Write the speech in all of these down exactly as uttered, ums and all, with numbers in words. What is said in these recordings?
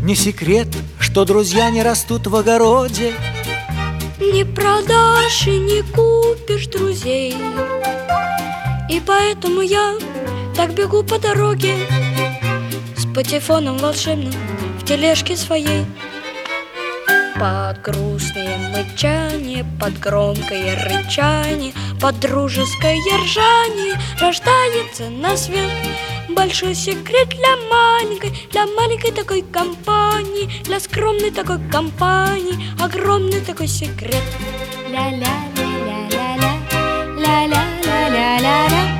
Не секрет, что друзья не растут в огороде. Не продашь и не купишь друзей. И поэтому я так бегу по дороге с патефоном волшебным в тележке своей. Под грустное мычание, под громкое рычание, под дружеское ржание рождается на свет большой секрет для маленькой, для маленькой такой компании, для скромной такой компании, огромный такой секрет. Ля-ля-ля-ля-ля-ля, ля-ля-ля-ля-ля-ля.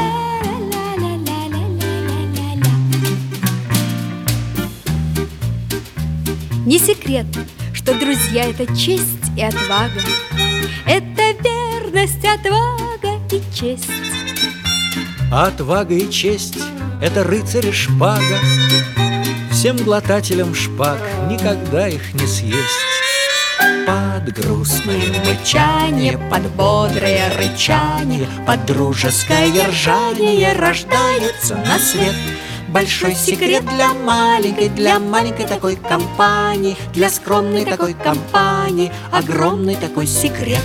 Не секрет, что друзья — это честь и отвага, это верность, отвага и честь. А отвага и честь — это рыцарь и шпага. Всем глотателям шпаг никогда их не съесть. Под грустное мычание, под бодрое рычание, под дружеское ржание рождается на свет большой секрет для маленькой, для маленькой такой компании, для скромной такой компании, огромный такой секрет.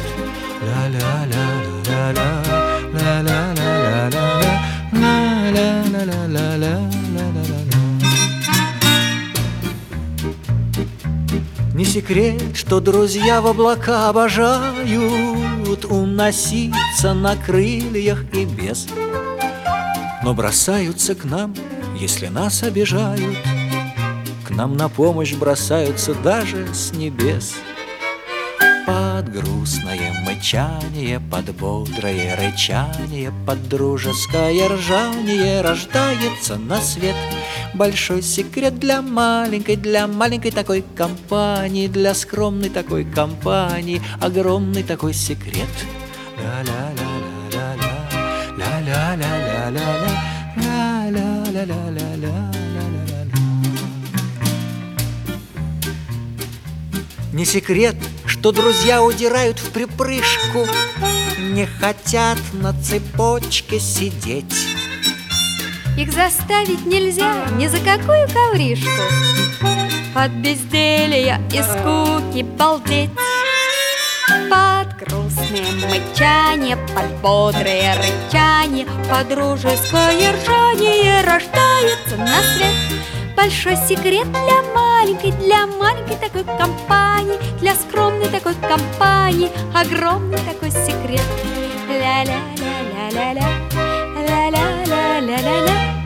Не секрет, что друзья в облака обожают уноситься на крыльях и без, но бросаются к нам, если нас обижают. К нам на помощь бросаются даже с небес. Под грустное мычание, под бодрое рычание, под дружеское ржание рождается на свет большой секрет для маленькой, для маленькой такой компании, для скромной такой компании, огромный такой секрет. Ля-ля-ля-ля-ля-ля, ля-ля-ля-ля-ля-ля. Не секрет, что друзья удирают в припрыжку, не хотят на цепочке сидеть. Их заставить нельзя ни за какую ковришку, от безделья и скуки балдеть. Под грустное мычание, под бодрое рычание, под дружеское ржание рождается на свет большой секрет для маленькой, для маленькой такой компании, для скромной такой компании, огромный такой секрет. Ля-ля-ля-ля-ля-ля, ля-ля-ля-ля-ля-ля.